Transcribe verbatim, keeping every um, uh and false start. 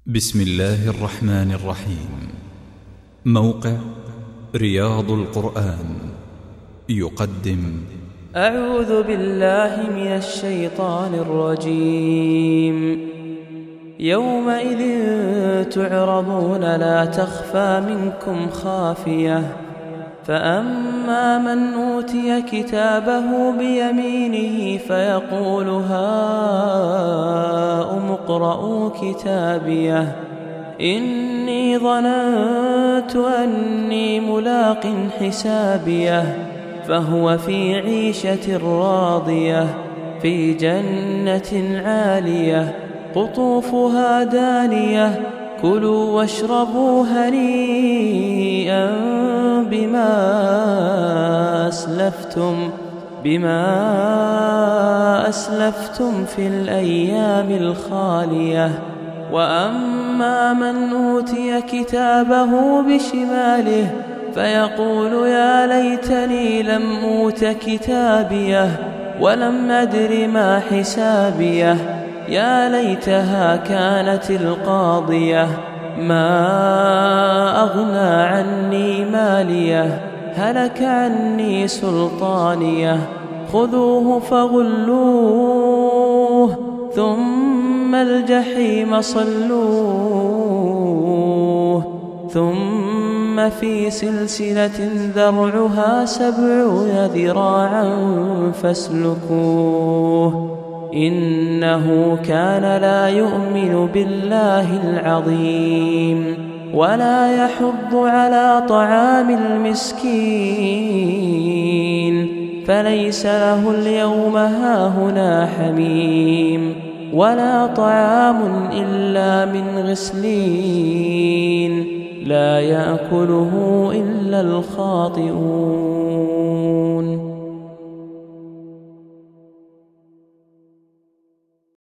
بسم الله الرحمن الرحيم. موقع رياض القرآن يقدم أعوذ بالله من الشيطان الرجيم. يومئذ تعرضون لا تخفى منكم خافية، فأما من أوتي كتابه بيمينه فيقول هاؤم اقرءوا كتابيه إني ظننت أني ملاق حسابيه فهو في عيشة راضية في جنة عالية قطوفها دانية كلوا واشربوا هنيئا بما أسلفتم بما أسلفتم في الأيام الخالية. وأما من أوتي كتابه بشماله فيقول يا ليتني لم أوت كتابيه ولم أدر ما حسابيه يا ليتها كانت القاضية ما أغنى عني ماليه هلك عني سلطانيه خذوه فغلوه ثم الجحيم صلوه ثم في سلسلة ذرعها سبعون ذراعا فاسلكوه إنه كان لا يؤمن بالله العظيم ولا يحض على طعام المسكين فليس له اليوم هاهنا حميم ولا طعام إلا من غسلين لا يأكله إلا الخاطئون.